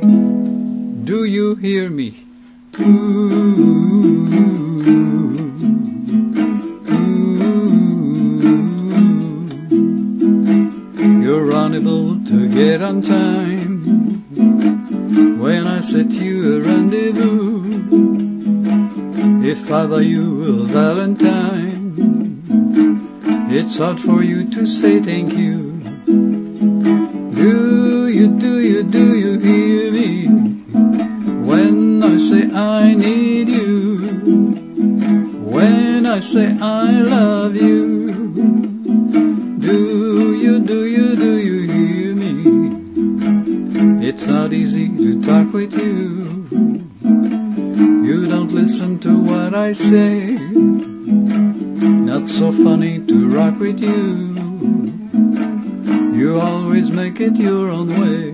Do you hear me? Ooh. You're unable to get on time when I set you a rendezvous. If I were you a valentine, it's hard for you to say thank you. Do you hear me when I say I need you, when I say I love you? Do you hear me? It's not easy to talk with you. You don't listen to what I say. Not so funny to rock with you. You always make it your own way.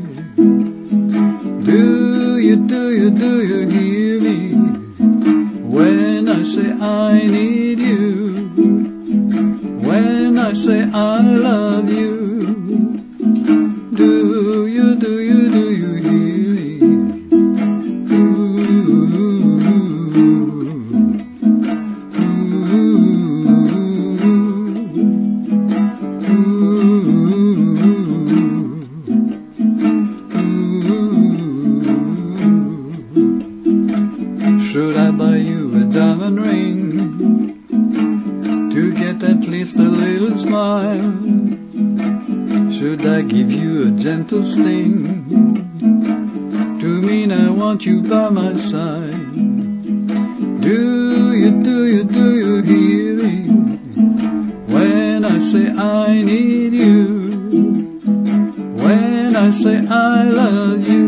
Do you hear me when I say I need you, when I say I love you? Do you hear me? Should I buy you a diamond ring to get at least a little smile? Should I give you a gentle sting to mean I want you by my side? Do you hear me when I say I need you, when I say I love you?